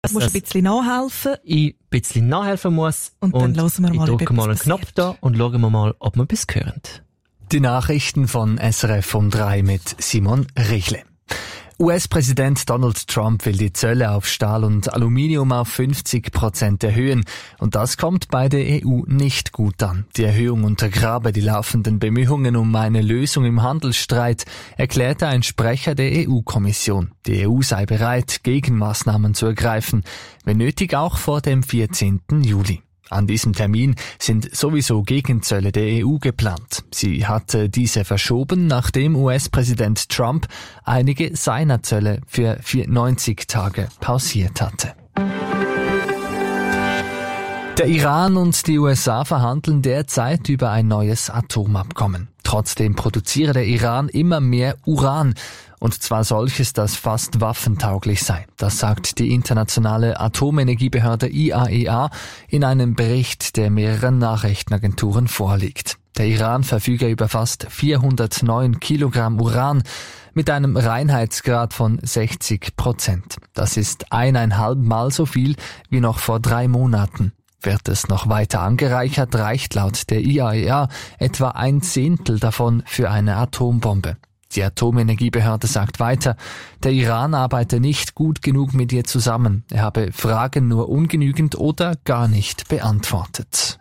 Du musst ein bisschen nachhelfen. Ich ein bisschen nachhelfen muss. Und dann hören wir mal, ich drücke mal einen Knopf da und schauen wir mal, ob wir etwas hören. Die Nachrichten von SRF um 3 mit Simon Richle. US-Präsident Donald Trump will die Zölle auf Stahl und Aluminium auf 50% erhöhen. Und das kommt bei der EU nicht gut an. Die Erhöhung untergrabe die laufenden Bemühungen um eine Lösung im Handelsstreit, erklärte ein Sprecher der EU-Kommission. Die EU sei bereit, Gegenmaßnahmen zu ergreifen, wenn nötig auch vor dem 14. Juli. An diesem Termin sind sowieso Gegenzölle der EU geplant. Sie hatte diese verschoben, nachdem US-Präsident Trump einige seiner Zölle für 90 Tage pausiert hatte. Der Iran und die USA verhandeln derzeit über ein neues Atomabkommen. Trotzdem produziere der Iran immer mehr Uran. Und zwar solches, das fast waffentauglich sei. Das sagt die internationale Atomenergiebehörde IAEA in einem Bericht, der mehreren Nachrichtenagenturen vorliegt. Der Iran verfüge über fast 409 Kilogramm Uran mit einem Reinheitsgrad von 60%. Das ist 1,5 Mal so viel wie noch vor 3 Monaten. Wird es noch weiter angereichert, reicht laut der IAEA etwa 1/10 davon für eine Atombombe. Die Atomenergiebehörde sagt weiter, der Iran arbeite nicht gut genug mit ihr zusammen. Er habe Fragen nur ungenügend oder gar nicht beantwortet.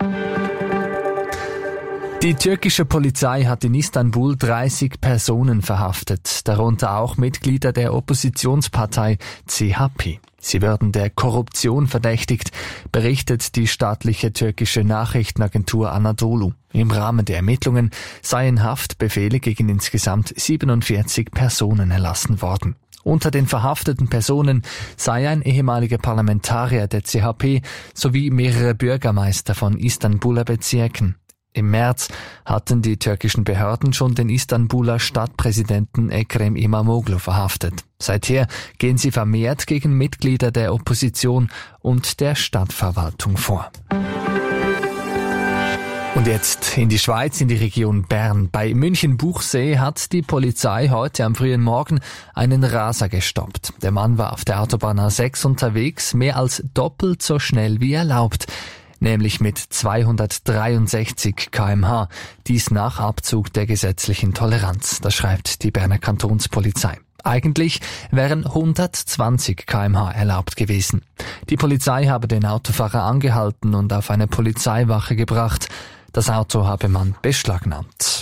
Die türkische Polizei hat in Istanbul 30 Personen verhaftet, darunter auch Mitglieder der Oppositionspartei CHP. Sie werden der Korruption verdächtigt, berichtet die staatliche türkische Nachrichtenagentur Anadolu. Im Rahmen der Ermittlungen seien Haftbefehle gegen insgesamt 47 Personen erlassen worden. Unter den verhafteten Personen sei ein ehemaliger Parlamentarier der CHP sowie mehrere Bürgermeister von Istanbuler Bezirken. Im März hatten die türkischen Behörden schon den Istanbuler Stadtpräsidenten Ekrem İmamoğlu verhaftet. Seither gehen sie vermehrt gegen Mitglieder der Opposition und der Stadtverwaltung vor. Und jetzt in die Schweiz, in die Region Bern. Bei München-Buchsee hat die Polizei heute am frühen Morgen einen Raser gestoppt. Der Mann war auf der Autobahn A6 unterwegs, mehr als doppelt so schnell wie erlaubt. Nämlich mit 263 km/h, dies nach Abzug der gesetzlichen Toleranz, das schreibt die Berner Kantonspolizei. Eigentlich wären 120 km/h erlaubt gewesen. Die Polizei habe den Autofahrer angehalten und auf eine Polizeiwache gebracht. Das Auto habe man beschlagnahmt.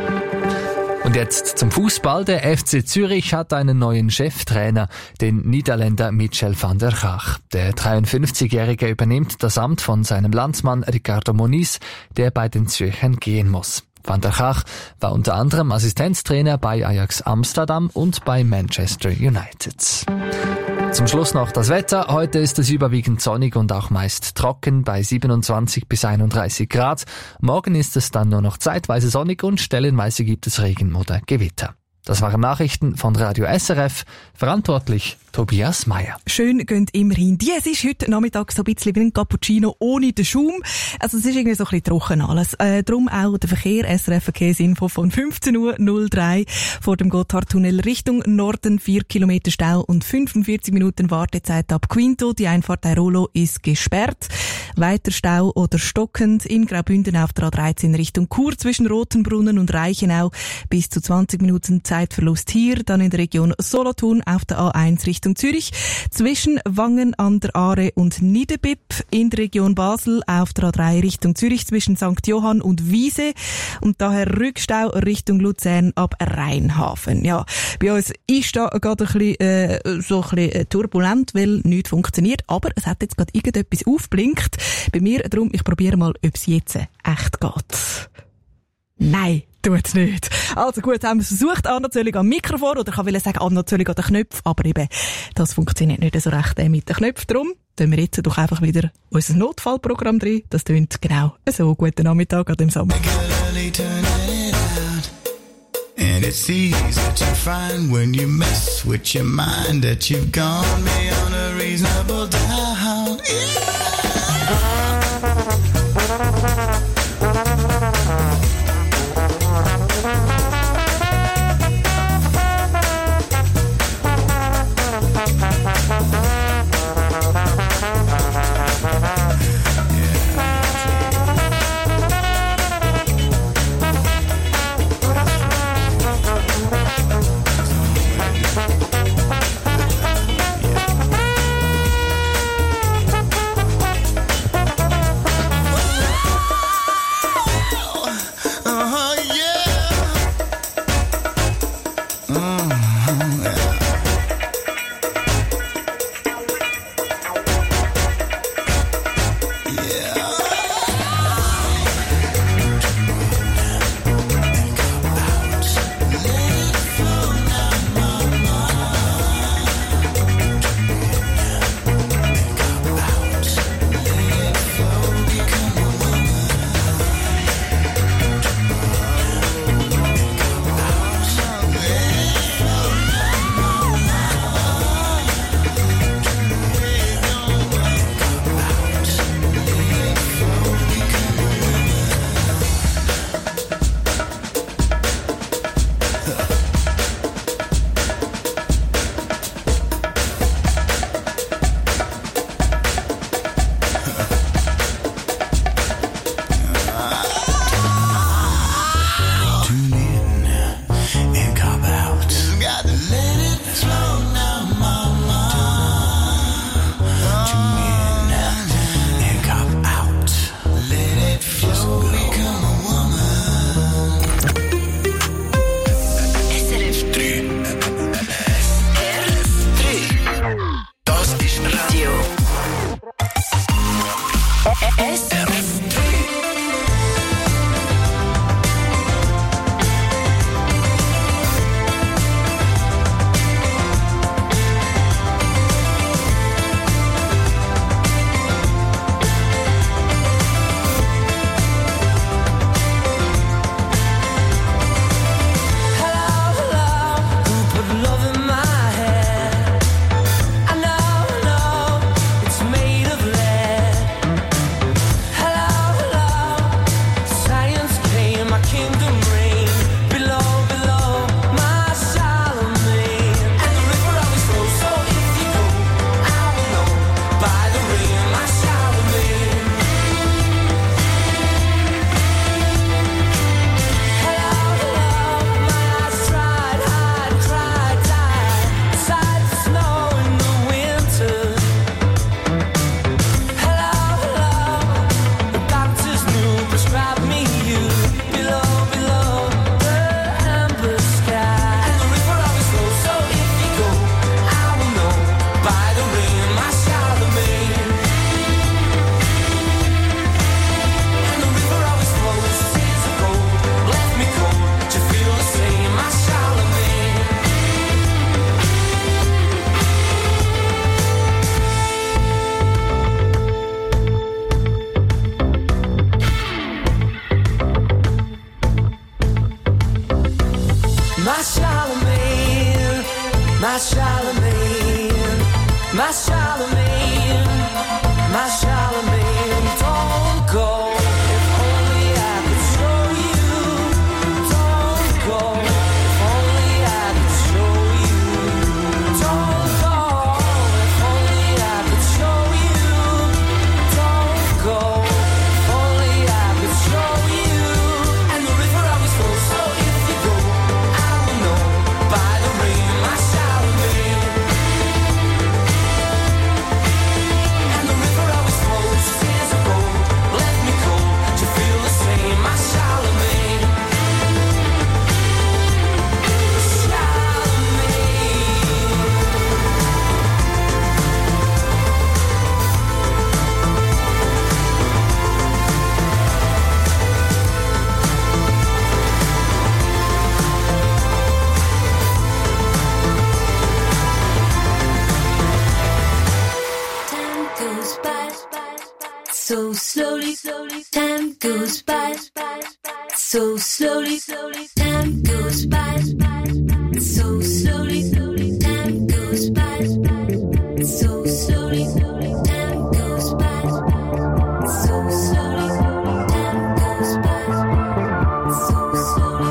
Und jetzt zum Fußball. Der FC Zürich hat einen neuen Cheftrainer, den Niederländer Michel van der Gaag. Der 53-Jährige übernimmt das Amt von seinem Landsmann Ricardo Moniz, der bei den Zürchern gehen muss. Van der Gaag war unter anderem Assistenztrainer bei Ajax Amsterdam und bei Manchester United. Zum Schluss noch das Wetter. Heute ist es überwiegend sonnig und auch meist trocken bei 27 bis 31 Grad. Morgen ist es dann nur noch zeitweise sonnig und stellenweise gibt es Regen oder Gewitter. Das waren Nachrichten von Radio SRF. Verantwortlich Tobias Meyer. Schön gehen immerhin die. Es ist heute Nachmittag so ein bisschen wie ein Cappuccino ohne den Schaum. Also es ist irgendwie so ein bisschen trocken alles. Darum auch der Verkehr, SRF-Verkehrsinfo von 15:03 Uhr vor dem Gotthardtunnel Richtung Norden. 4 Kilometer Stau und 45 Minuten Wartezeit ab Quinto. Die Einfahrt Airolo ist gesperrt. Weiter Stau oder stockend in Graubünden auf der A13 Richtung Chur zwischen Rotenbrunnen und Reichenau. Bis zu 20 Minuten Zeitverlust hier. Dann in der Region Solothurn auf der A1 Richtung Zürich. Zwischen Wangen an der Aare und Niederbipp. In der Region Basel auf der A3 Richtung Zürich zwischen St. Johann und Wiese. Und daher Rückstau Richtung Luzern ab Rheinhafen. Ja, bei uns ist da gerade ein bisschen turbulent, weil nichts funktioniert. Aber es hat jetzt gerade irgendetwas aufblinkt. Bei mir, darum, ich probiere mal, ob es jetzt echt geht. Nein, tut's nicht. Also gut, haben wir es versucht. Anna Zöllig am Mikrofon, oder ich will sagen, Anna Zöllig an den Knöpfen, aber eben, das funktioniert nicht so recht mit den Knöpfen. Darum tun wir jetzt doch einfach wieder unser Notfallprogramm drin. Das tönt genau so. Guten Nachmittag an dem Samstag. And it's easy to find when you mess with your mind that you've gone beyond a reasonable doubt. goes by so slowly, time goes by so slowly, time goes by so slowly, time goes by so slowly, time goes by so slowly, time goes by so slowly.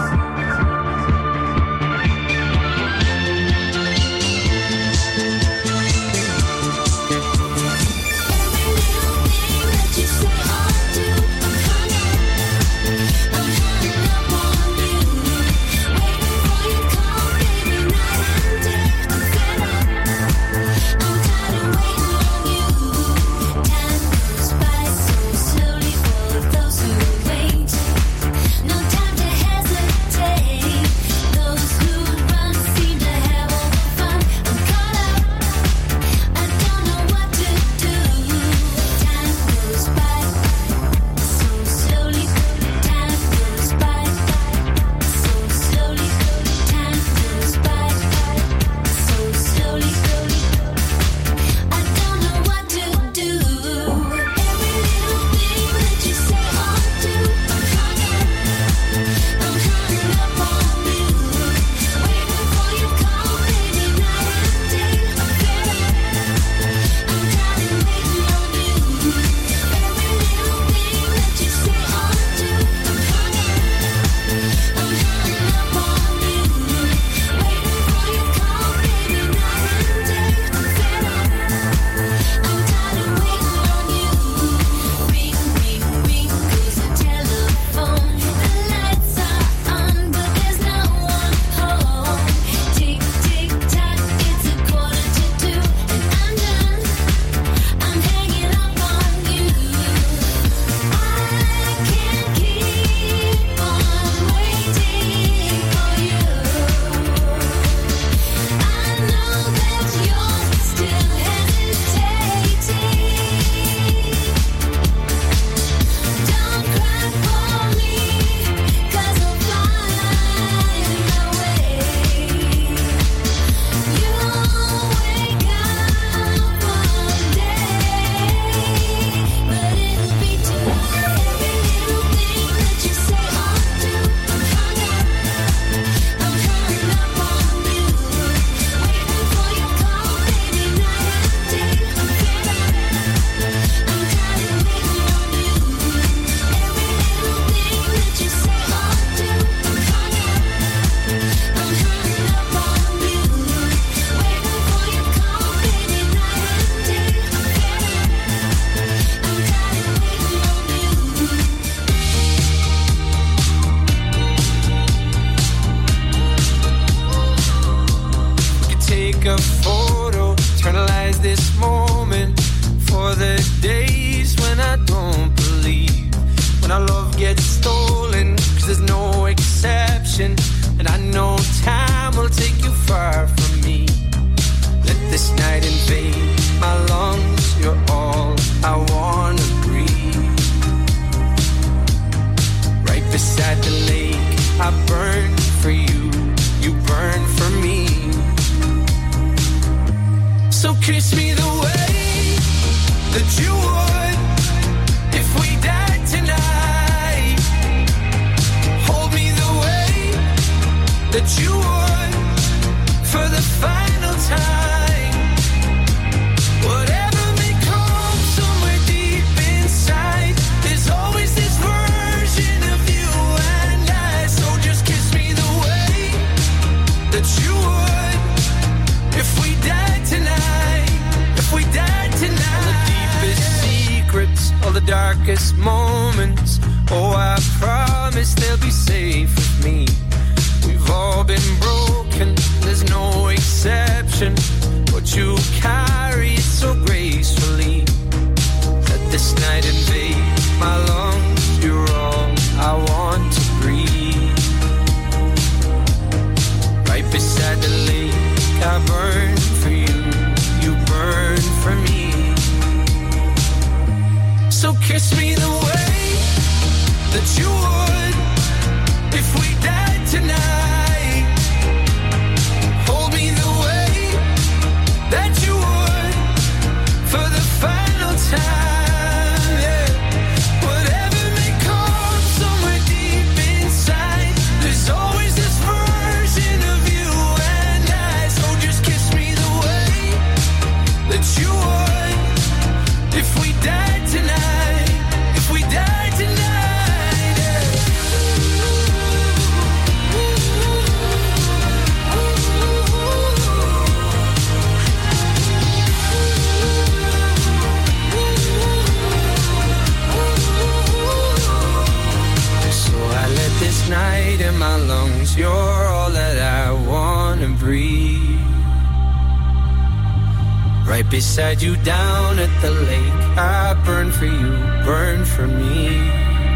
That you would for the final If we died tonight, if we died tonight, yeah. So I let this night in my lungs, you're all that I wanna breathe. Right beside you down at the lake, I burn for you, burn for me.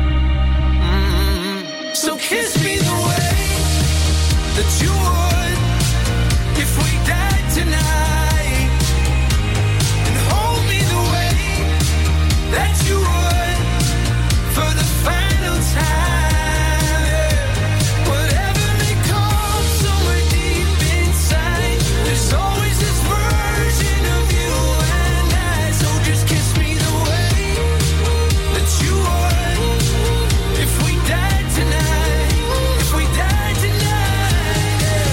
So kiss me the way that you would if we died tonight, and hold me the way that you would for the final time, yeah. Whatever may come somewhere deep inside, there's always this version of you and I. So just kiss me the way that you would if we died tonight, if we died tonight, yeah.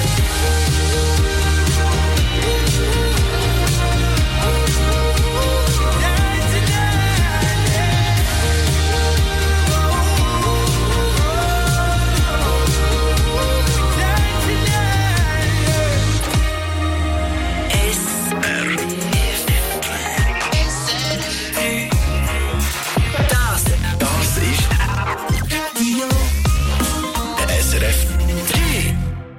Died tonight, yeah. Died tonight, Das ist Radio SRF 3.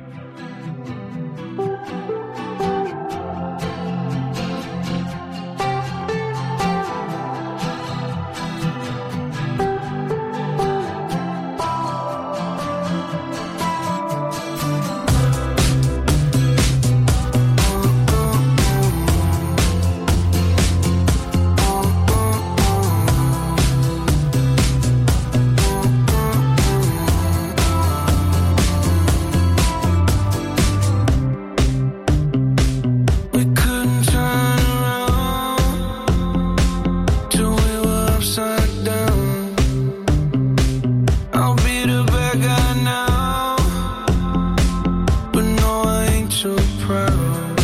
we couldn't turn around till we were upside down. I'll be the bad guy now, but no, I ain't too proud.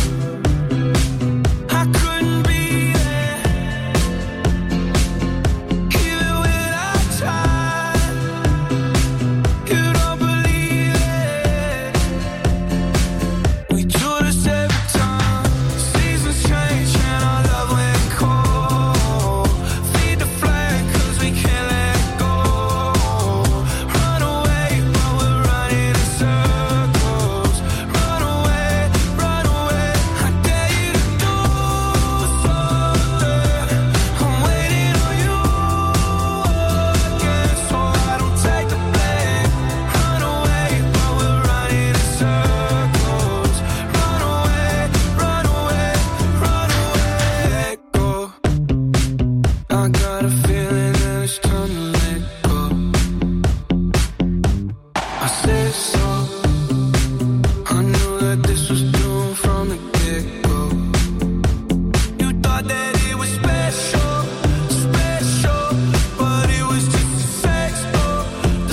I couldn't be there, even when I tried. You don't believe it. We do this every time. Seasons change and our love went cold. Feed the flame 'cause we can't let go. Run away, but we're running in circles. Run away, run away. I dare you to do something. I'm waiting on you again, so I don't take the blame. Run away, but we're running in circles. Run away, run away, run away. Let go. I got a feeling that it's time to let go. I said so. I knew that this was doomed from the get-go. You thought that it was special, special, but it was just the sex door,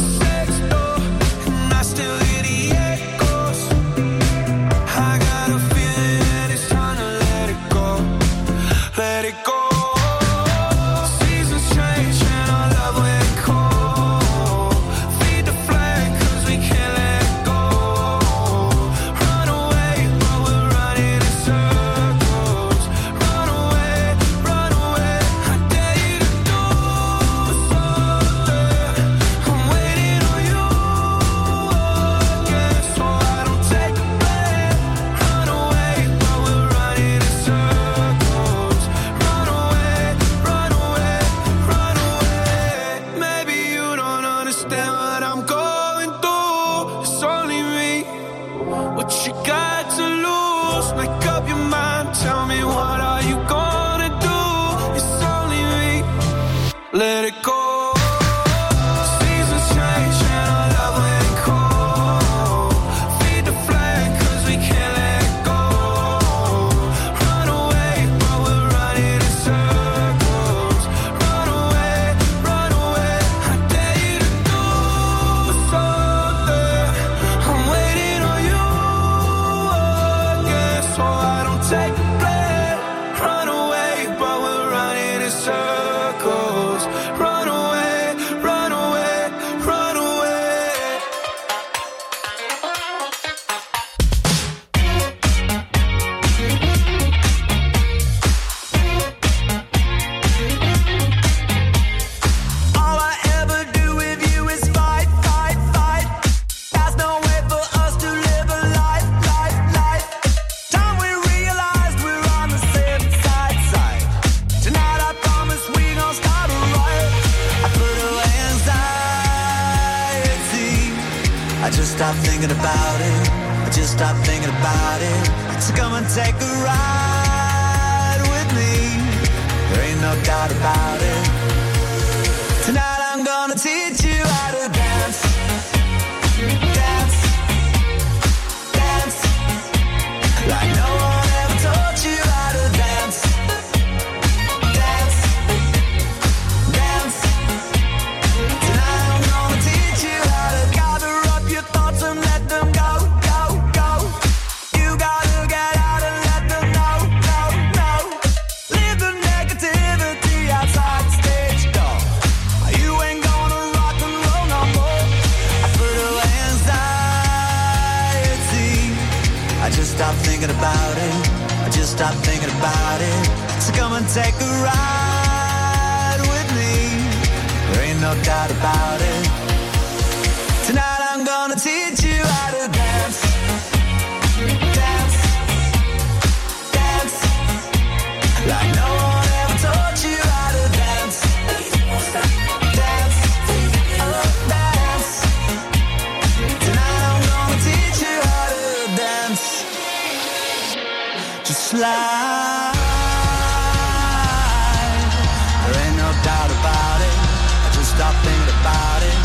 and I still hear the echoes. I got a feeling that it's time to let it go, let it go. Seasons change and our love went cold. Feed the flame 'cause we can't let go. Run away, but we're running in circles. Run away, run away. I dare you to do something. I'm waiting on you again, so I don't take the blame. Run away, but we're running in circles. Run away, run away, run away. Maybe you don't understand what I'm going through. It's only me. What you got to lose? Make up your mind. Tell me, what are you gonna do? It's only me. Let it go. Seasons change and our love went cold. Feed the flame 'cause we can't let go. Run away, but we're running in circles. Run away, run away. I dare you to do something. I'm waiting on you again, so I don't take the blame. Run away, but we're running in circles. just stopped thinking about it. I just stopped thinking about it. So come and take a ride with me. There ain't no doubt about it. Tonight I'm gonna teach you how to dance. Dance. Dance. Like no one ever taught you how to dance. Dance. Dance. Tonight I'm gonna teach you how to gather up your thoughts and let them go, go, go. You gotta get out and let them know, no, no. Leave the negativity outside the stage door. You ain't gonna rock and roll no more. I put away anxiety. I just stopped thinking about it. I just stopped thinking about it. So come and take a ride with me. There ain't no doubt about it. Tonight I'm gonna teach you how to dance. Dance. Dance. Like no one ever taught you how to dance. Dance. Oh, dance. Tonight I'm gonna teach you how to dance. Just slide. There ain't no doubt about it. I just stopped thinking about it.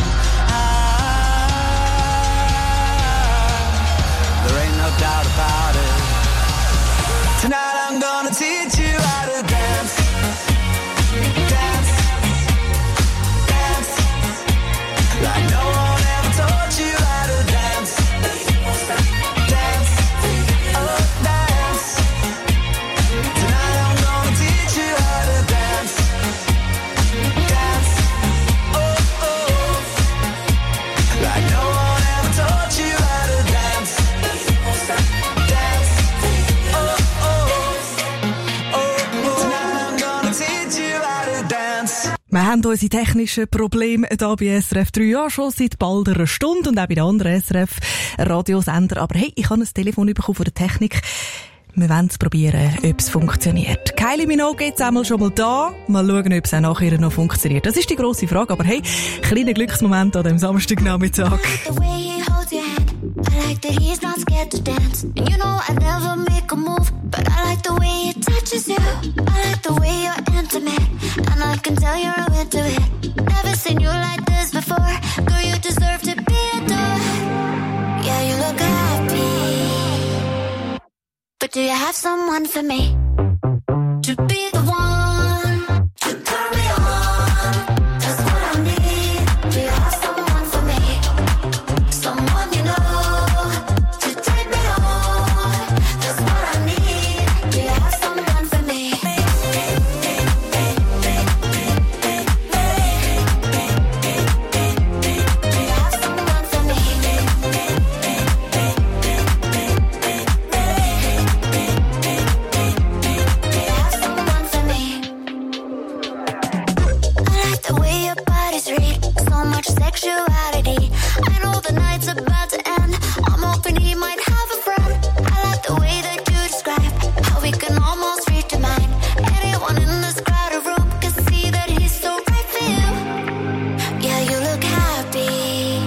There ain't no doubt about it. Tonight I'm gonna teach you how to dance. Dance. Dance. Like no one ever taught you how to dance. Dance. Oh, dance. Tonight I'm gonna teach you how to dance. Dance. Oh, oh. Like no one ever taught you how to dance. Dance. Oh, oh. Oh, oh. Tonight I'm gonna teach you how to dance. Wir haben unsere technischen Probleme hier bei SRF 3 ja schon seit bald einer Stunde und auch bei den anderen SRF-Radiosender. Aber hey, ich habe ein Telefon bekommen von der Technik. Wir wollen es probieren, ob es funktioniert. Kylie Minogue jetzt einmal schon mal da. Mal schauen, ob es auch nachher noch funktioniert. Das ist die grosse Frage. Aber hey, kleiner Glücksmoment an diesem Samstagnachmittag. The way he holds your hand, I like that he's not scared to dance. And you know I never make a move, but I like the way he touches you. I like the way you're intimate, and I can tell you're into it. Never seen you like this before, girl, you deserve to be adored. Yeah, you look happy, but do you have someone for me? To be the one to turn me on, that's what I need. Do you have someone for me? Someone you know to take me on, that's what I need. Do you have someone for me? Do you have someone for me? Sexuality. I know the night's about to end. I'm hoping he might have a friend. I like the way that you describe how we can almost reach a mind. Anyone in this crowded room can see that he's so right for you. Yeah, you look happy.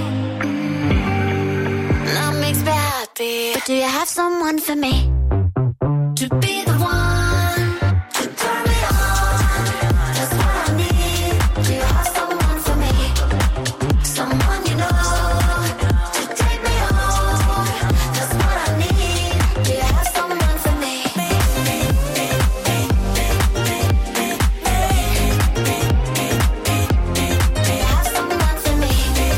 That makes me happy. But do you have someone for me? To be the one to turn me on. That's what I need. Do you have someone for me? Someone you know to take me on. That's what I need. Do you have someone for me? Do you have someone for me?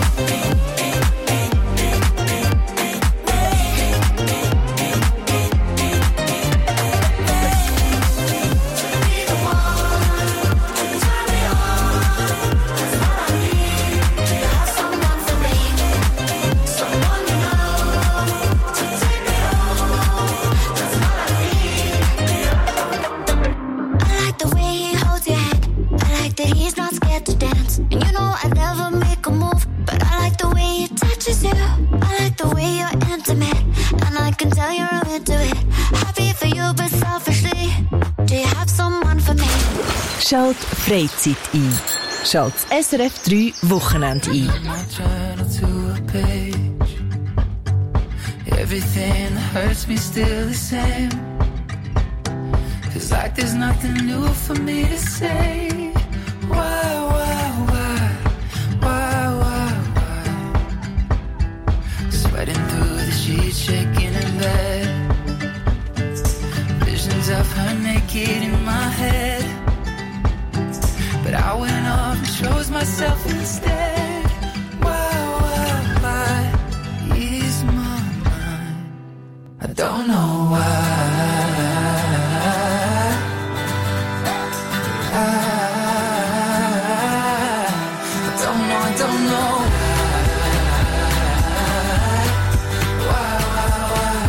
Schalt Freizeit ein. Schalt das SRF 3 Wochenende ein. everything that hurts me still the same. Feels like there's nothing new for me to say. Why? Sweating through the sheets, shaking in bed. Visions of her naked in my head. But I went off and chose myself instead. Why ease my mind? I don't know why. I don't know. Why?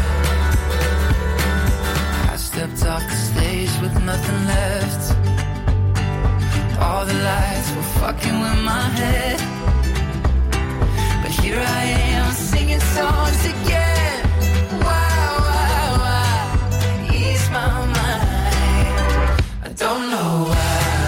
I stepped off the stage with nothing left. All the lights were fucking with my head. But here I am singing songs again. Why? Ease my mind. I don't know why.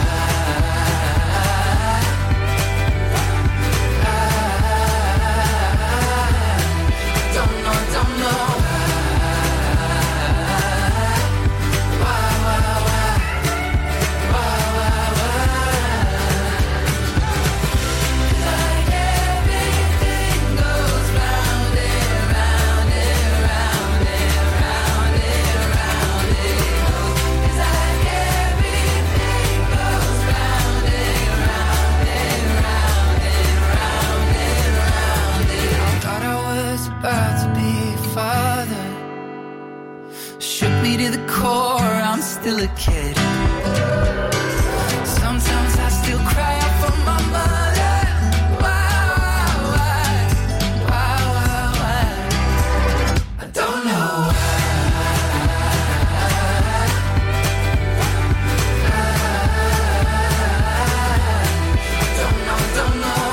Still a kid. Sometimes I still cry out for my mother. Why? I don't know why. Don't know.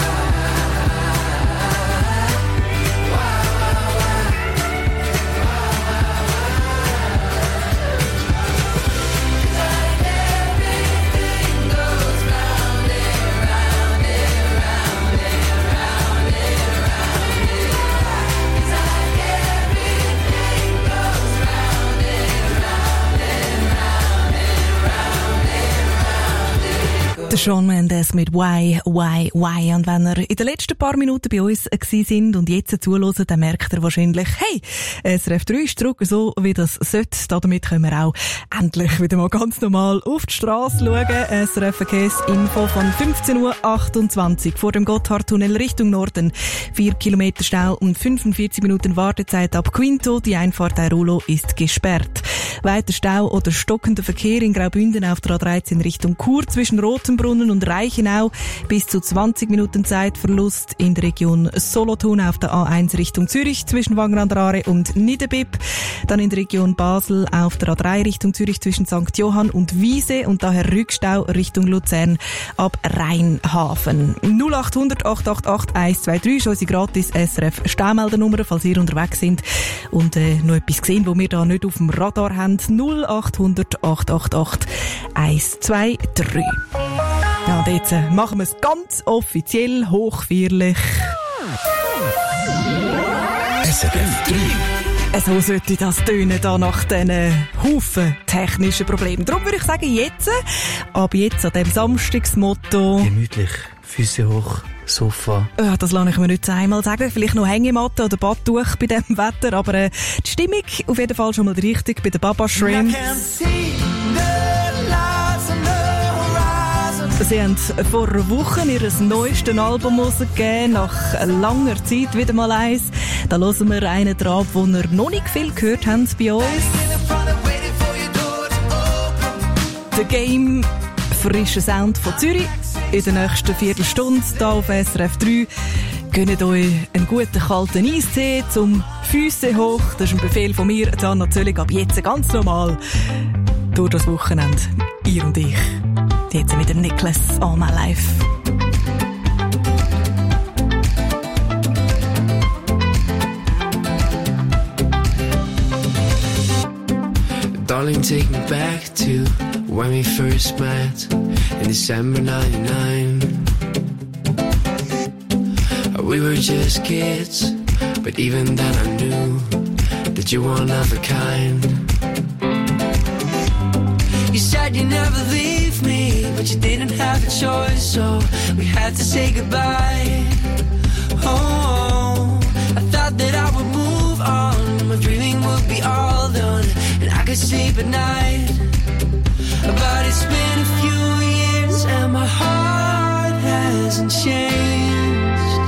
Der Shawn Mendes mit Why. Und wenn ihr in den letzten paar Minuten bei uns gewesen sind und jetzt zuhören, dann merkt ihr wahrscheinlich, hey, SRF 3 ist zurück, so wie das sollte. Damit können wir auch endlich wieder mal ganz normal auf die Straße schauen. SRF Verkehrsinfo von 15.28 Uhr vor dem Gotthardtunnel Richtung Norden. 4 Kilometer Stau und 45 Minuten Wartezeit ab Quinto. Die Einfahrt Airulo ist gesperrt. Weiter Stau oder stockender Verkehr in Graubünden auf der A13 Richtung Chur zwischen Rotenbrunnen und Reichenau. Bis zu 20 Minuten Zeitverlust in der Region Solothurn auf der A1 Richtung Zürich zwischen Wanger an der Aare und Niederbipp. Dann in der Region Basel auf der A3 Richtung Zürich zwischen St. Johann und Wiese und daher Rückstau Richtung Luzern ab Rheinhafen. 0800 888 123 ist unsere gratis SRF Staumeldernummer, falls ihr unterwegs sind und noch etwas gesehen, wo wir da nicht auf dem Radar haben. 0800 888 123. Ja, und jetzt machen wir es ganz offiziell, hochfeierlich. SRF 3. So sollte das tönen da nach diesen Haufen technischen Problemen. Darum würde ich sagen, jetzt, ab jetzt an dem Samstagsmotto. Gemütlich, Füße hoch, Sofa. Ja, das lasse ich mir nicht einmal sagen. Vielleicht noch Hängematte oder Badtuch bei diesem Wetter. Aber die Stimmung auf jeden Fall schon mal richtig bei den Baba Shrimp. Sie haben vor einer Woche ihr neuestes Album rausgegeben, nach langer Zeit wieder mal eins. Da hören wir einen drauf, den ihr noch nicht viel gehört habt bei uns. The Game, frischer Sound von Zürich. In der nächsten Viertelstunde hier auf SRF 3. Gönnt euch einen guten kalten Eistee zum Füße hoch. Das ist ein Befehl von mir, Anna Zöllig, ab jetzt ganz normal durch das Wochenende. Ihr und ich. Jetzt mit dem Nicholas All My Life. Darling, take me back to when we first met in December 99. We were just kids, But even then I knew that you were one of a kind. You said you'd never leave me, but you didn't have a choice, so we had to say goodbye. Oh, I thought that I would move on, my dreaming would be all done, and I could sleep at night. But it's been a few years and my heart hasn't changed.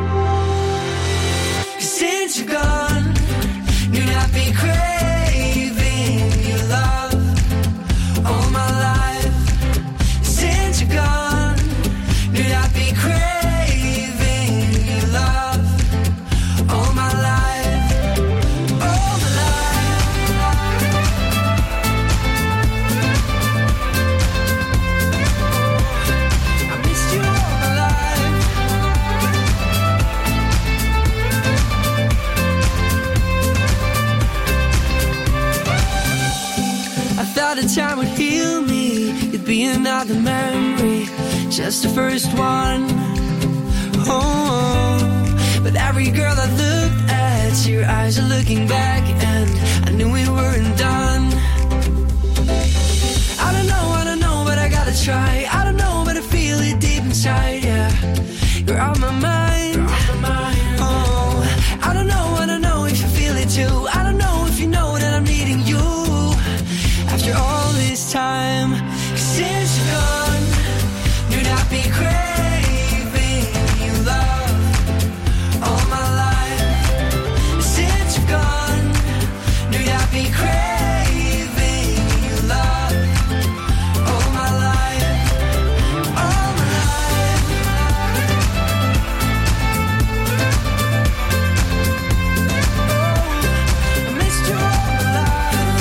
Since you're gone, knew I'd be craving your love all my life. Since you're gone, knew I'd be craving your love all my life, all my life. I missed you all my life. I thought the time would heal me, it'd be another memory, just the first one. Oh, but every girl I looked at, your eyes are looking back, and I knew we weren't done. I don't know, but I gotta try. I don't know, but I feel it deep inside, yeah. You're on my mind. Oh, I don't know if you feel it too. I don't know if you know that I'm needing you after all this time. Since you're gone, knew I'd be craving your love all my life. Since you're gone, knew I'd be craving your love all my life, all my life. Oh, I missed you all my life.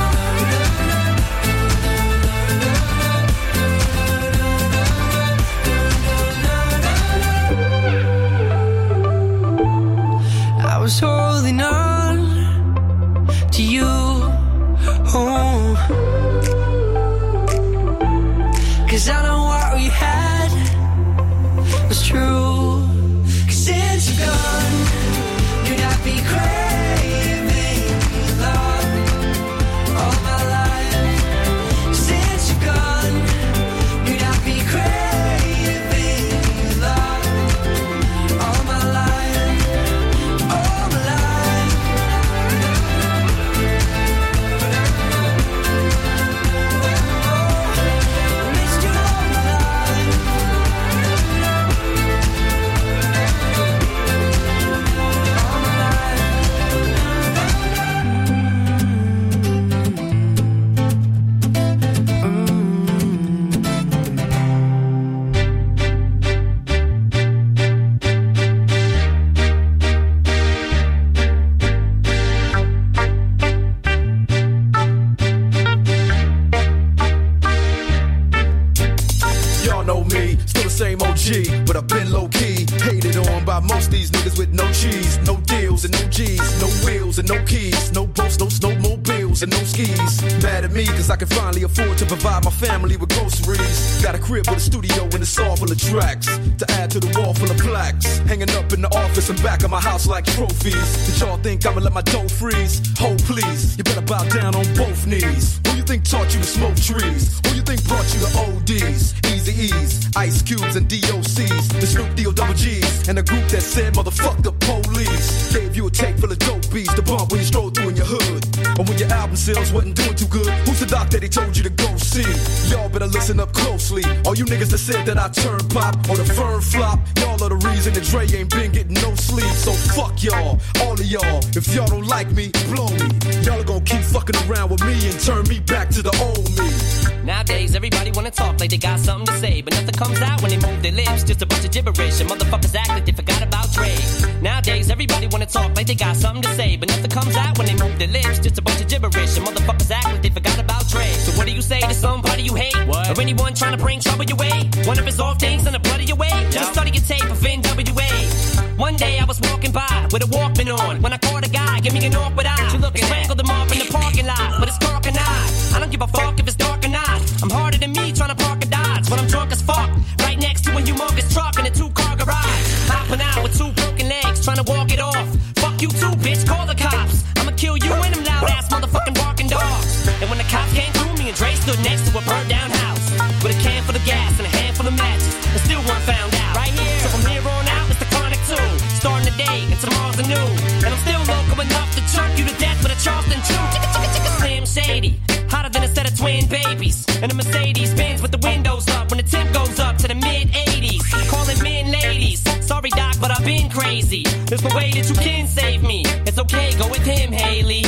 I was holding on to you, oh, 'cause I know what we had was true. 'Cause since you're gone, knew I'd be craving your love all my life. Since you're gone, knew I'd be craving your love all my life, all my life. I missed you all my life. All my Y'all know me, still the same OG, but I've been low-key. Hated on by most these niggas with no cheese, no deals and no G's, no wheels and no keys, no boats, no snowmobiles and no skis. Mad at me cause I can finally afford to provide my family with groceries. Got a crib with a studio and it's all full of tracks, to add to the wall full of plaques, hanging up in the office and back of my house like trophies. Did y'all think I'ma let my dough freeze? Hold please, you better bow down on both knees. Who you think taught you to smoke trees? Who you think brought you to ODs? Easy E's, Ice Cubes and DOCs, the Snoop D-O double G's, and a group that said motherfuck the police. Gave you a tape full of dope beats to bump when you stroll through in your hood, or when your album sales wasn't doing too good. Who's the doc that they told you to go see? Y'all better listen up closely. All you niggas that said that I turn pop or the firm flop, y'all are the reason that Dre ain't been getting no sleep. So fuck y'all, all of y'all. If y'all don't like me, blow me. Y'all are gonna keep fucking around with me and turn me back to the old me. Nowadays, everybody wanna talk like they got something to say, but nothing comes out when they move their lips. Just a bunch of gibberish, and motherfuckers act like they forgot about Dre. Nowadays, everybody wanna talk like they got something to say, but nothing comes out when they move their lips. Just a bunch of gibberish, and motherfuckers act like they forgot about Dre. So what do you say to somebody you hate? What? Or anyone trying to bring trouble your way? One of his off things on the blood of your way? Just study your tape of NWA. One day I was walking by with a Walkman on, when I caught a guy, give me an awkward eye. You look and strangled him off in the parking lot, but it's dark and I don't give a fuck if it's dark or not. I'm harder than me trying to park a Dodge when I'm drunk as fuck, right next to a humongous truck in a two-car garage. Hopping out with two broken legs, trying to walk it off. Fuck one found out. Right here. So from here on out, it's the Chronic 2. Starting the day, and tomorrow's a new. And I'm still local enough to choke you to death with a Charleston chew. Chicka, chicka, chicka, Slim Shady. Hotter than a set of twin babies. And a Mercedes Benz with the windows up when the temp goes up to the mid-80s. Calling men ladies. Sorry, Doc, but I've been crazy. There's no way that you can save me. It's okay, go with him, Haley.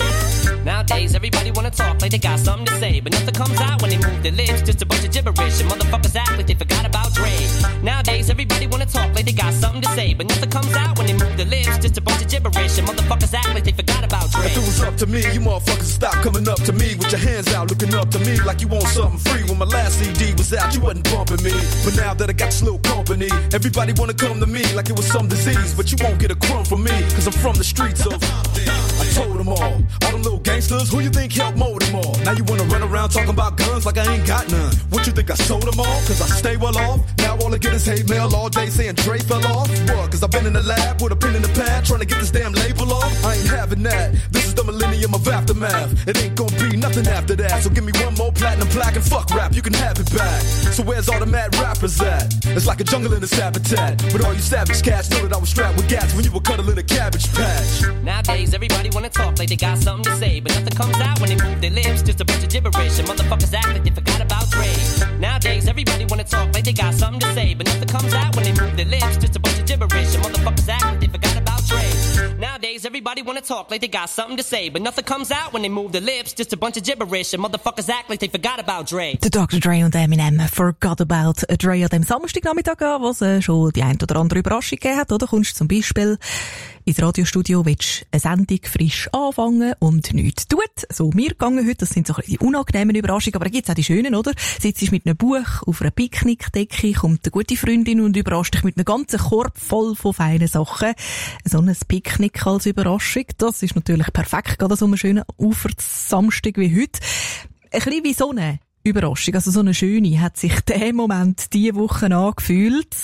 Nowadays, everybody wanna talk like they got something to say, but nothing comes out when they move their lips. Just a bunch of gibberish, and motherfuckers act like they forgot about Dre. Nowadays, everybody wanna talk like they got something to say, but nothing comes out when they move their lips. Just a bunch of gibberish, and motherfuckers act like they forgot about Dre. If it was up to me, you motherfuckers stop coming up to me with your hands out, looking up to me like you want something free. When my last CD was out, you wasn't bumping me, but now that I got this little company, everybody wanna come to me like it was some disease, but you won't get a crumb from me, cause I'm from the streets of. I told them all them little gangsters, who you think helped mold them all? Now you wanna run around talking about guns like I ain't got none. What you think, I sold them all? Cause I stay well off. Now all I get is hate mail all day saying Dre fell off. What? Cause I've been in the lab with a pen in the pad trying to get this damn label off. I ain't having that. This is the millennium of aftermath. It ain't gonna be nothing after that. So give me one more platinum plaque and fuck rap, you can have it back. So where's all the mad rappers at? It's like a jungle in this habitat. But all you savage cats know that I was strapped with gas when you were cuddling a cabbage patch. Nowadays, everybody wanna talk like they got something to say, but nothing comes out when they move their lips. Just a bunch of gibberish, and motherfuckers act like they forgot about Dre. Nowadays, everybody wanna talk like they got something to say, but nothing comes out when they move their lips. Just a bunch of gibberish, and motherfuckers act like they forgot about Dre. Nowadays, everybody wanna talk like they got something to say, but nothing comes out when they move their lips. Just a bunch of gibberish, and motherfuckers act like they forgot about Dre. Der Dr. Dre und Eminem Forgot About Dre an dem Samstagnachmittag an, was schon die ein oder andere Überraschung gegeben hat, oder? Kommst zum Beispiel ins Radiostudio, willst eine Sendung frisch anfangen und nichts tut. So mir gegangen heute, das sind so die unangenehmen Überraschungen, aber da gibt's auch die schönen, oder? Sitzt mit einem Buch auf einer Picknickdecke, kommt eine gute Freundin und überrascht dich mit einem ganzen Korb voll von feinen Sachen. So ein Picknick als Überraschung, das ist natürlich perfekt, gerade so einen schönen Ufersamstag wie heute. Ein bisschen wie so eine Überraschung, also so eine schöne, hat sich der Moment diese Woche angefühlt.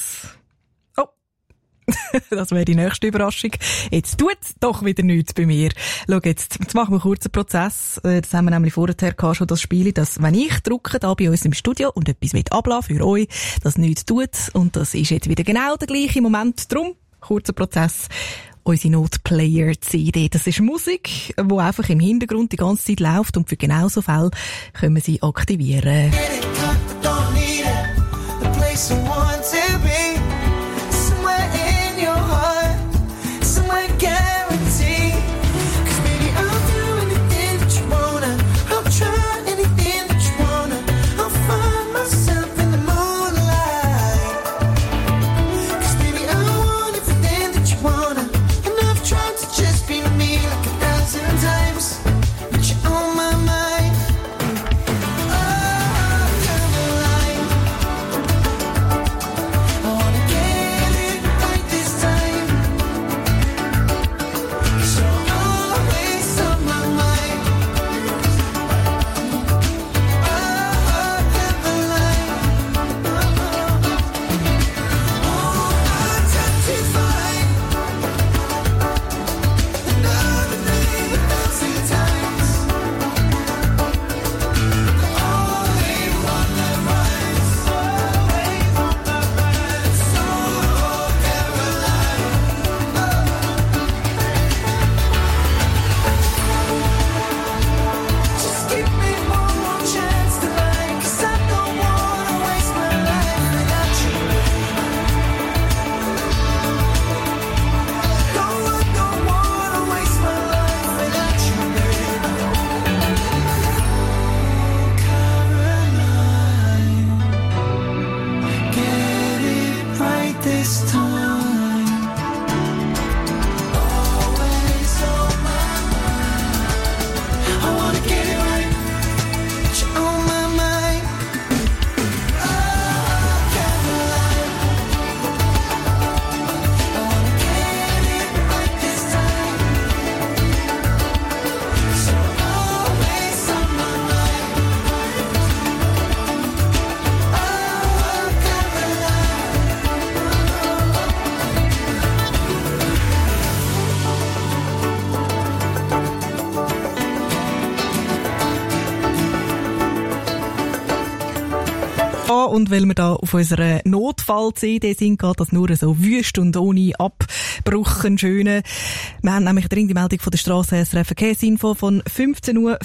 Das wäre die nächste Überraschung. Jetzt tut's doch wieder nichts bei mir. Schau, jetzt machen wir kurz einen Prozess. Das haben wir nämlich vorher gehabt, schon das Spiel, dass wenn ich drücke, da bei uns im Studio und etwas ablassen für euch, das nichts tut. Und das ist jetzt wieder genau der gleiche Moment. Drum, kurzer Prozess. Unsere Note-Player-CD, das ist Musik, die einfach im Hintergrund die ganze Zeit läuft und für genau so Fälle können wir sie aktivieren. und weil wir da auf unserer Notfall-CD sind, geht das nur so wüst und ohne Abbruch einen schönen. Wir haben nämlich eine dringende Meldung von der Strassen-SRF-Verkehrsinfo von 15:40 Uhr.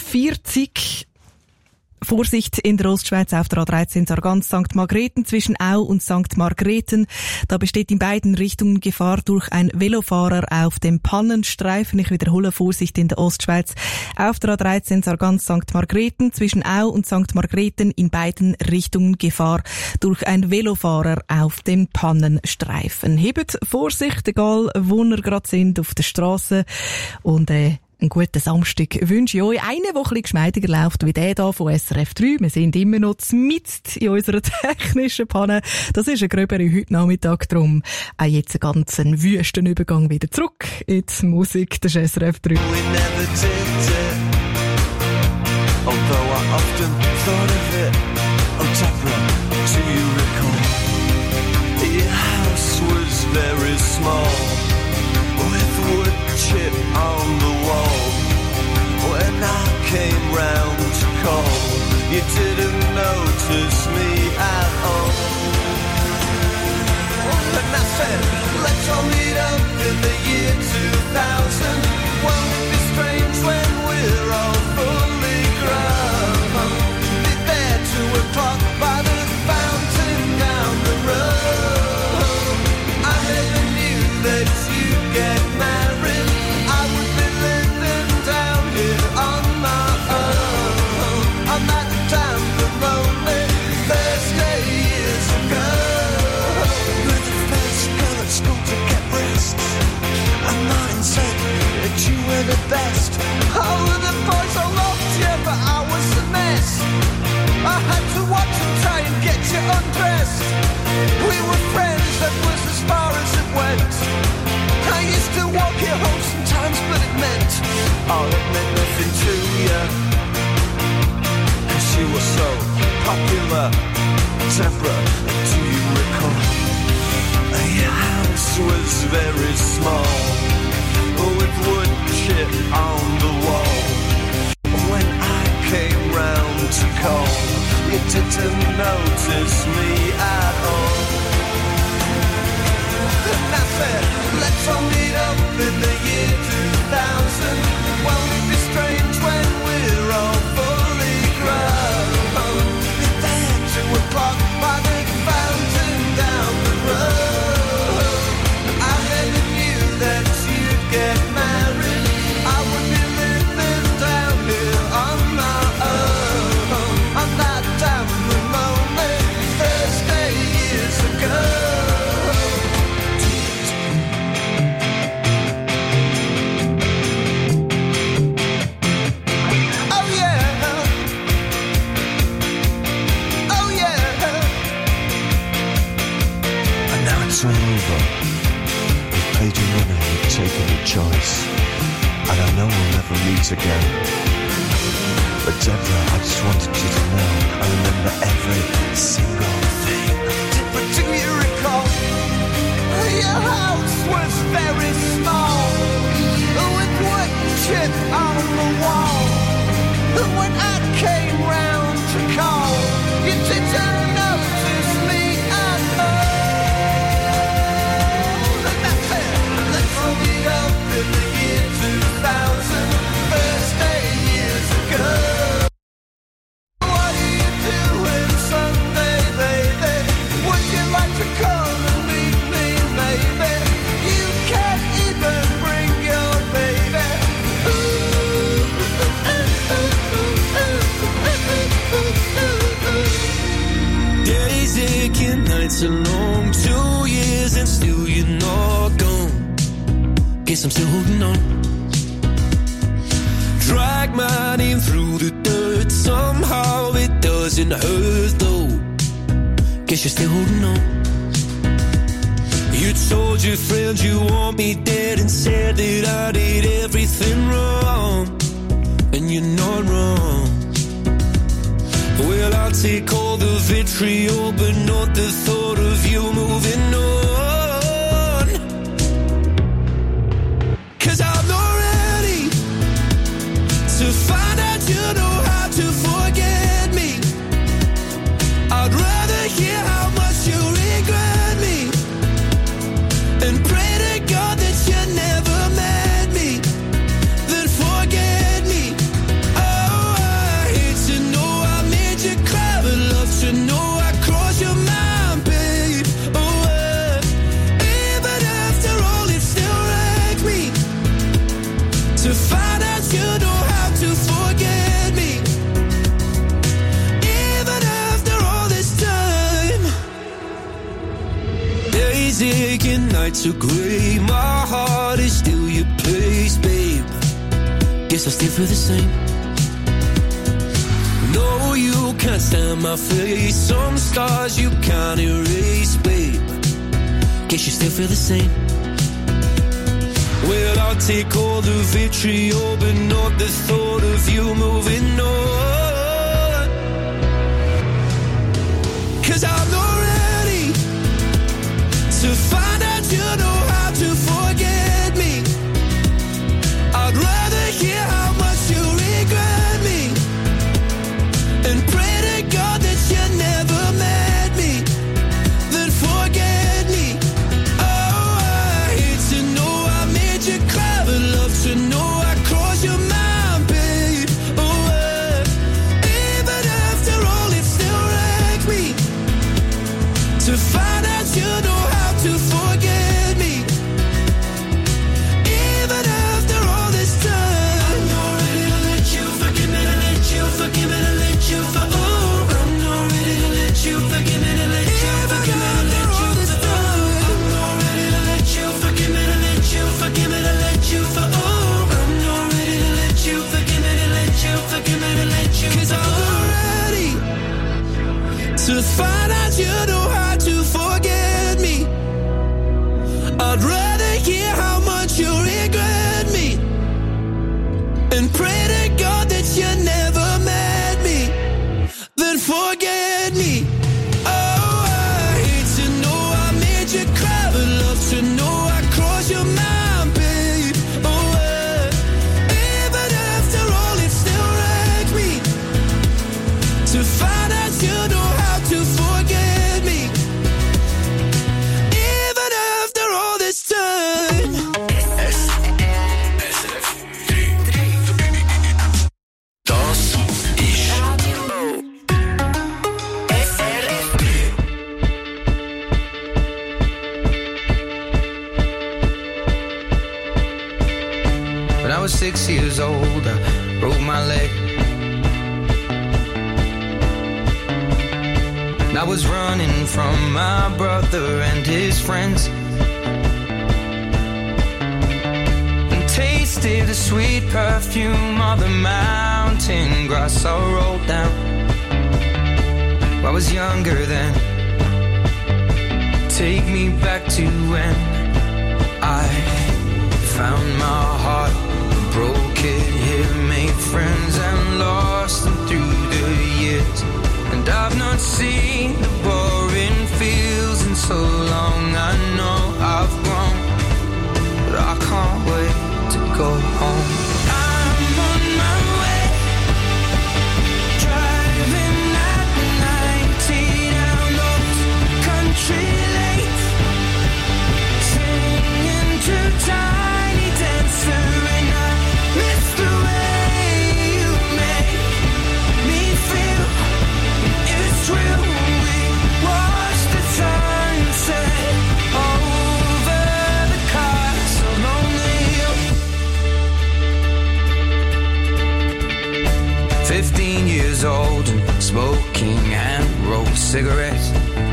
Vorsicht in der Ostschweiz auf der A13 Sargans St. Margrethen zwischen Au und St. Margrethen. Da besteht in beiden Richtungen Gefahr durch einen Velofahrer auf dem Pannenstreifen. Ich wiederhole, Vorsicht in der Ostschweiz auf der A13 Sargans St. Margrethen zwischen Au und St. Margrethen in beiden Richtungen Gefahr durch einen Velofahrer auf dem Pannenstreifen. Hebt Vorsicht, egal wo ihr gerade sind auf der Straße, und einen guten Samstag wünsche ich euch. Einen, der ein bisschen geschmeidiger läuft wie der hier von SRF 3. Wir sind immer noch mitten in unserer technischen Panne. Das ist eine gröbere heute Nachmittag. Darum auch jetzt einen ganzen wüsten Übergang wieder zurück in die Musik. Das ist SRF 3. Although I often thought of it, oh Deborah, do you recall? Your house was very small, with wood chip on the wall. When I came round to call, you didn't notice me at all. And I said, let's all meet up in the year 2000. Won't it be strange when we're all fully grown? Be there 2 o'clock by the fountain down the road. I never knew that you'd get married. I would be living down here on my own. On that damn lonely Thursday years ago. You're the first girl at school to get breasts, and Martin said that you were the best. Oh, the boys all loved you, but I was a mess. I had to watch and try and get you undressed. We were friends, that was as far as it went. I used to walk you home sometimes, but it meant, oh, it meant nothing to you, 'cause you were so popular. Deborah, do you recall? Your house was very small, with wood chip on the wall. When I came round to call, you didn't notice me at all. And I said, let's all meet up in the year 2000. Won't it be strange when we're all fully grown? Be there 2 o'clock by the fountain down the road. I never knew that you'd get married. I would be living down here on my own. On that damn lonely Thursday years ago. It's all over. You've paid your money, you've taken your choice, and I know we'll never meet again. But Deborah, I just wanted you to know I remember every single thing. Deborah, do you recall? Your house was very small, with wood chip on the wall. And when I came round to call, you didn't notice me at all. Meet up in the year 2000, Thursday years ago. What are you doing Sunday, baby? Would you like to come and meet me, maybe? You can't even bring your baby. Days aching, nights are long, 2 years and still you're not gone. Guess I'm still holding on. Drag my name through the dirt, somehow it doesn't hurt though. Guess you're still holding on. You told your friends you want me dead and said that I did everything wrong, and you're not wrong. Well, I'll take all the vitriol, but not the thought of you moving on. 'Cause I'm not ready to find out you know how to forget me. I'd rather hear days aching, nights are grey. My heart is still your place, babe. Guess I still feel the same. No, you can't stand my face. Some scars you can't erase, babe. Guess you still feel the same. Well, I'll take all the vitriol, but not the thought of you moving on. 'Cause I'm not ready to find out you know how to forget me. I'd rather hear how much you regret me and pray to God that you never met me, then forget me. Oh, I hate to know I made you cry, but love to know I crossed your mind, babe. Oh, even after all, it still wrecks me to find out you know how to forget me. Even after all this time, I'm not ready to let you forgive me, to let you forgive me, to let you for. Oh, I'm not ready to let you forgive me, to let you forgive me, to let you for. I'm not ready to let you forgive me, to let you forgive me, to let you for. Oh, I'm not ready to let you forgive me, to let you forgive me, to let you. 'Cause I'm not ready to find out you know how to forget me. I'd rather hear how much you regret me and pray to God that you never met me, then forget me. Oh, I hate to know I made you cry, but love to know I crossed your mind, babe. Oh, even after all, it still wrecks me to find out you know how to forget me. Even after all this time. Das ist When I was 6 years old, I broke my leg. And I was running from my brother and his friends, and tasted the sweet perfume of the mountain grass I rolled down. I was younger then. Take me back to when I found my heart, broke it here, made friends and lost them through the years. And I've not seen the boring fields in so long. I know I've grown, but I can't wait to go home. I'm on my way, driving at 90 down those country lanes, singing to Tiny Dancer, and I miss the way you make me feel. It's real. We watch the sunset over the castle lonely hill. 15 years old and smoking and rolled cigarettes,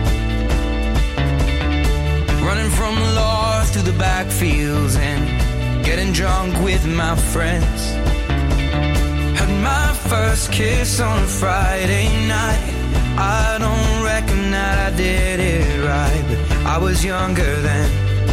running from the law through the backfields and getting drunk with my friends. Had my first kiss on a Friday night. I don't reckon that I did it right, but I was younger then.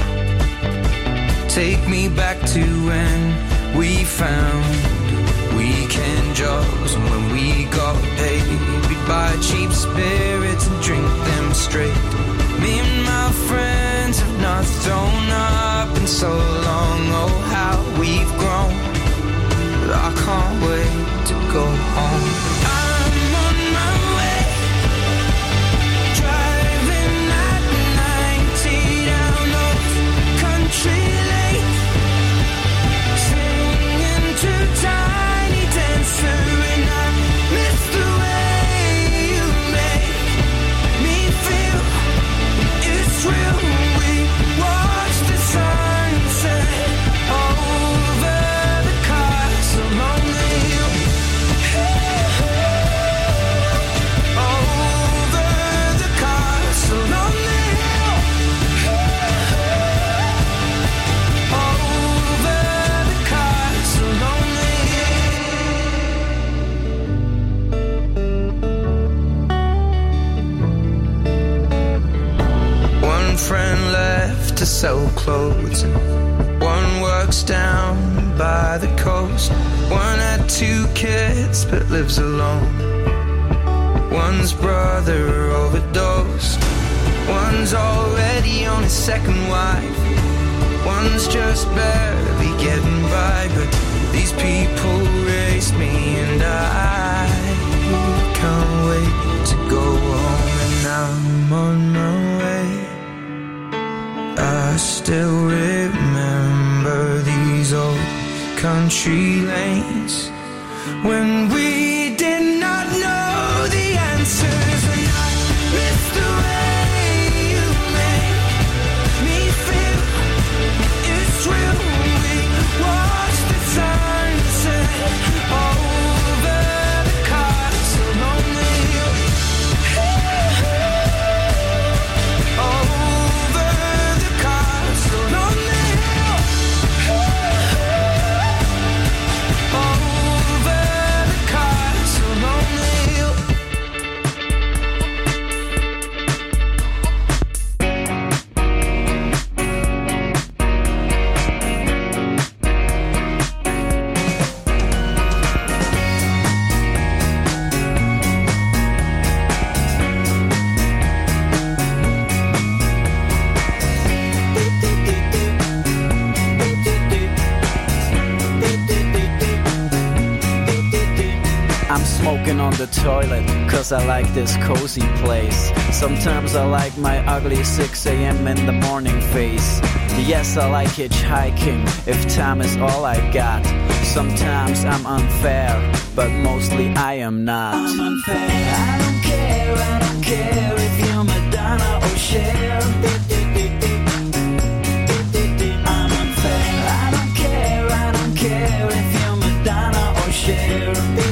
Take me back to when we found weekend jobs, and when we got paid, we'd buy cheap spirits and drink them straight. Me and my friends have not thrown up in so long. Oh, how we've grown, but I can't wait to go home. I'm on my way, driving at 90 down those country lanes, singing to Tiny Dancer, and I miss the way you make me feel. It's real. We watch the sunset over the castle lonely hill. Hey. one friend left to sell clothes, and one works down by the coast. One had 2 kids but lives alone. One's brother overdosed. One's already on his second wife. One's just barely getting by. But these people raised me, and I can't wait to go home. And I'm on my way. I still remember these old country lanes when we did not know the answers. And I miss the way you make me feel. It's real. We watch the sunset over the castle on the hill. Over the castle on the hill. Over the castle on the hill. I'm smoking on the toilet, cause I like this cozy place. Sometimes I like my ugly 6 a.m. in the morning face. Yes, I like hitchhiking, if time is all I got. Sometimes I'm unfair, but mostly I am not. I'm unfair, I don't care if you're Madonna or Cher. I'm unfair, I don't care if you're Madonna or Cher.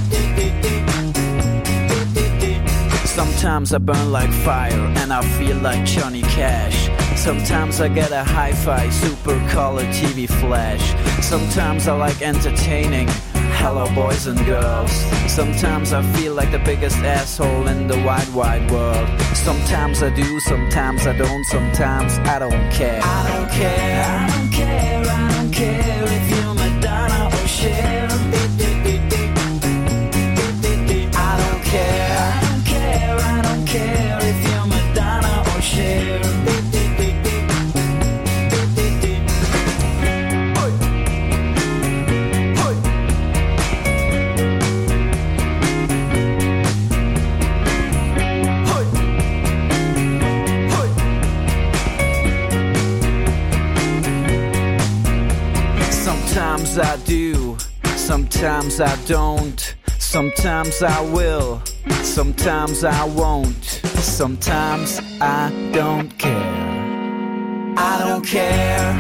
Sometimes I burn like fire and I feel like Johnny Cash. Sometimes I get a hi-fi super color TV flash. Sometimes I like entertaining. Hello boys and girls. Sometimes I feel like the biggest asshole in the wide world. Sometimes I do, sometimes I don't, sometimes I don't care. I don't care if you're Madonna or Cher. I don't care if you're Madonna or Cher. Sometimes I do, sometimes I don't. Sometimes I will, sometimes I won't. Sometimes I don't care. I don't care.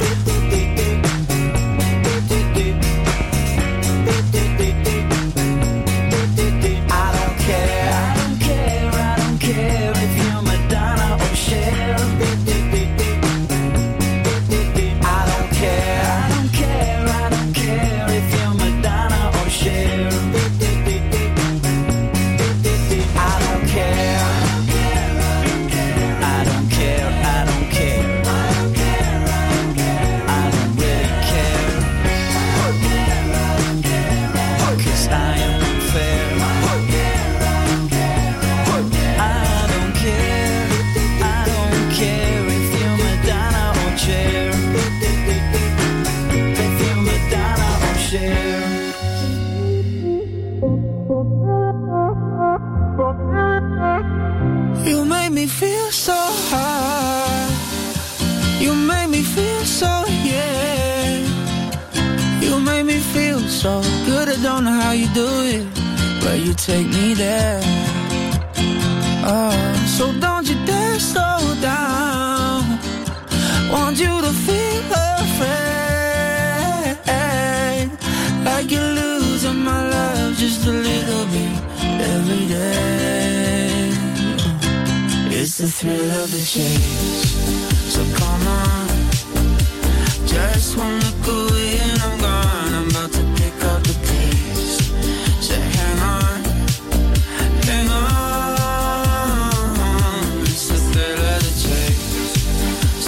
I don't care if you're Madonna or Cher. I don't care if you're Madonna or Cher. I don't care. I don't care. I don't really care. 'Cause I am unfair. I don't care if you're Madonna or Cher. If you're Madonna or Cher. You make me feel so high. You make me feel so, yeah. You make me feel so good. I don't know how you do it, but you take me there. Oh, so don't you dare slow down. Want you to feel afraid, like you're losing my love just a little bit every day. It's the thrill of the chase. So come on, just one look away and I'm gone. I'm about to pick up the pace. So hang on, it's the thrill of the chase.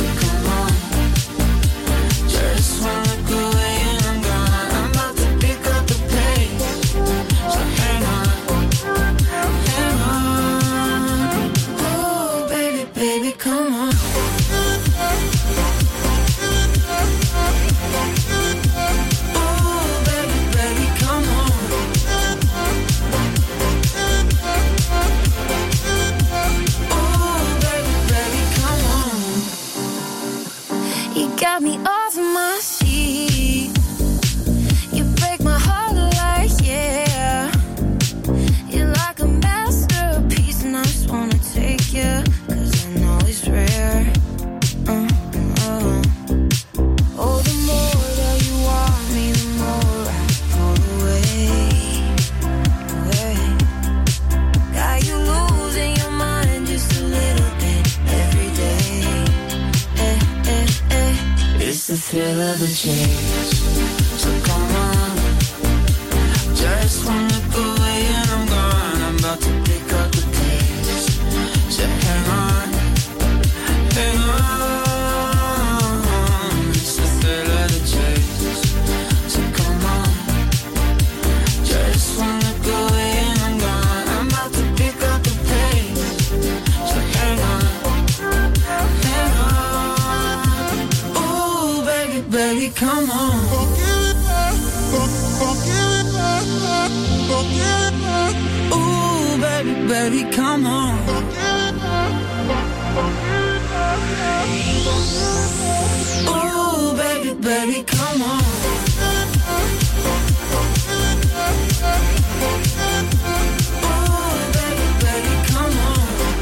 come on. Ooh, baby, baby, come on. Ooh, baby, baby, come on. You got me off my feet. You break my heart like, yeah. You're like a masterpiece and I just wanna take you, 'cause I know it's rare. Oh, the more that you want me, the more I pull away. Got you losing your mind just a little bit every day. It's the thrill of the chase. So come on, just one look away and I'm gone. I'm about to pick up the pace. So hang on, hang on. It's the thrill of the chase. So come on, just one look away and I'm gone. I'm about to pick up the pace. So hang on, hang on. Ooh, baby, baby, come on. Ooh, baby, baby, come on. Ooh, baby, baby, come on. Ooh, baby, baby, come on.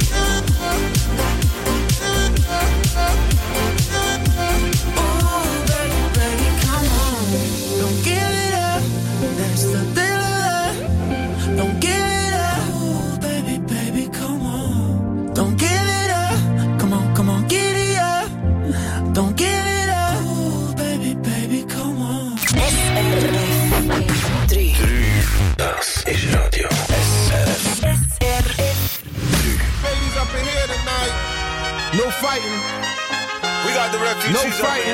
Ooh, baby, baby, come on. Don't give it up, that's the thrill of it. Don't give it up, ooh, baby, baby, come on. Don't give it up, come on, get it up. Don't give it up, ooh, baby, baby, come on. SRF 3. Das ist Radio SRF. Ladies up in here tonight. No fighting. We got the refugees No up in fighting.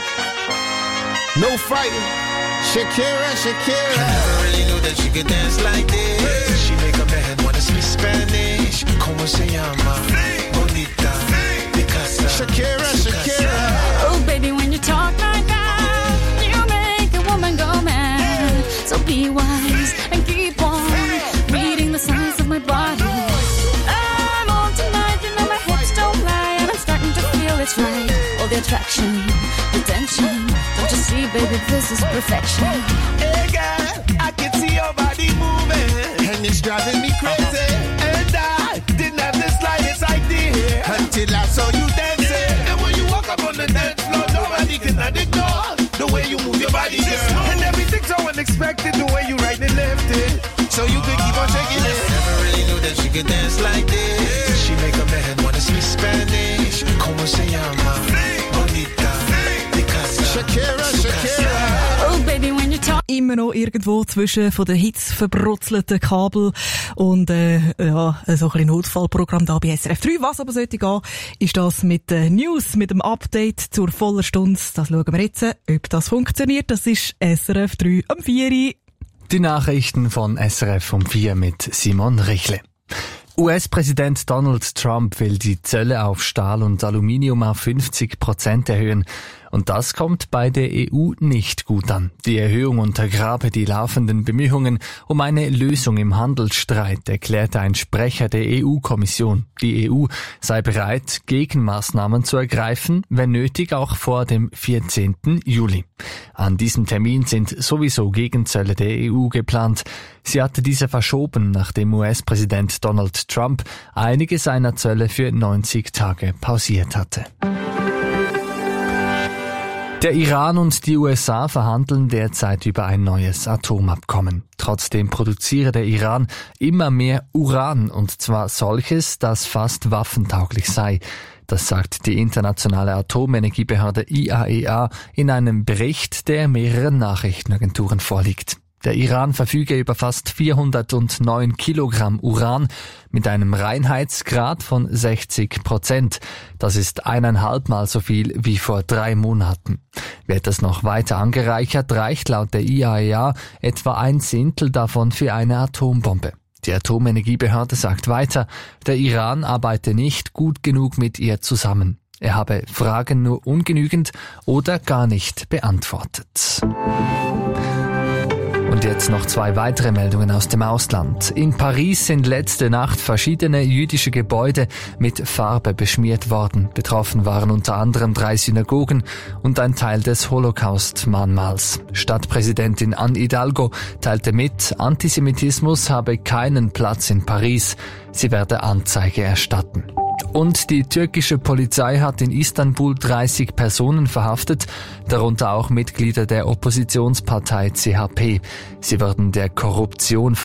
here. No fighting. Shakira, Shakira. I never really knew that she could dance like this. She make a man wanna speak Spanish. Como se llama? Bonita. Picasa. Shakira, Shakira. Oh, baby, when you talk like that, you make a woman go mad. So be wise and keep on reading the signs of my body. I'm on tonight, you know my hips don't lie, and I'm starting to feel it's right. All the attraction, the tension. Don't you see, baby, this is perfection. Hey girl, I can see your body moving, And it's driving me crazy. and I didn't have the slightest idea Until I saw you dancing. And when you walk up on the dance floor, nobody can ignore the way you move your body, girl. And everything's so unexpected, the way you right and left it. So you could keep on shaking it. Never really knew that she could dance like this. She make a man wanna speak Spanish. Como se llama? Bonita. Picasa. Shakira, Shakira. Oh, baby, when you talk. Immer noch irgendwo zwischen von den Hits verbrutzelten Kabel und so ein bisschen Notfallprogramm da bei SRF 3. Was aber sollte gehen, ist das mit den News, mit dem Update zur vollen Stunde. Das schauen wir jetzt, ob das funktioniert. Das ist SRF 3 am 4. Die Nachrichten von SRF um 4 mit Simon Richle. US-Präsident Donald Trump will die Zölle auf Stahl und Aluminium auf 50% erhöhen. Und das kommt bei der EU nicht gut an. Die Erhöhung untergrabe die laufenden Bemühungen um eine Lösung im Handelsstreit, erklärte ein Sprecher der EU-Kommission. Die EU sei bereit, Gegenmaßnahmen zu ergreifen, wenn nötig auch vor dem 14. Juli. An diesem Termin sind sowieso Gegenzölle der EU geplant. Sie hatte diese verschoben, nachdem US-Präsident Donald Trump einige seiner Zölle für 90 Tage pausiert hatte. Der Iran und die USA verhandeln derzeit über ein neues Atomabkommen. Trotzdem produziere der Iran immer mehr Uran, und zwar solches, das fast waffentauglich sei. Das sagt die internationale Atomenergiebehörde IAEA in einem Bericht, der mehreren Nachrichtenagenturen vorliegt. Der Iran verfüge über fast 409 Kilogramm Uran mit einem Reinheitsgrad von 60%. Das ist 1,5 Mal so viel wie vor 3 Monaten. Wird das noch weiter angereichert, reicht laut der IAEA etwa 1/10 davon für eine Atombombe. Die Atomenergiebehörde sagt weiter, der Iran arbeite nicht gut genug mit ihr zusammen. Er habe Fragen nur ungenügend oder gar nicht beantwortet. Und jetzt noch 2 weitere Meldungen aus dem Ausland. In Paris sind letzte Nacht verschiedene jüdische Gebäude mit Farbe beschmiert worden. Betroffen waren unter anderem 3 Synagogen und ein Teil des Holocaust-Mahnmals. Stadtpräsidentin Anne Hidalgo teilte mit, Antisemitismus habe keinen Platz in Paris. Sie werde Anzeige erstatten. Und die türkische Polizei hat in Istanbul 30 Personen verhaftet, darunter auch Mitglieder der Oppositionspartei CHP. Sie werden der Korruption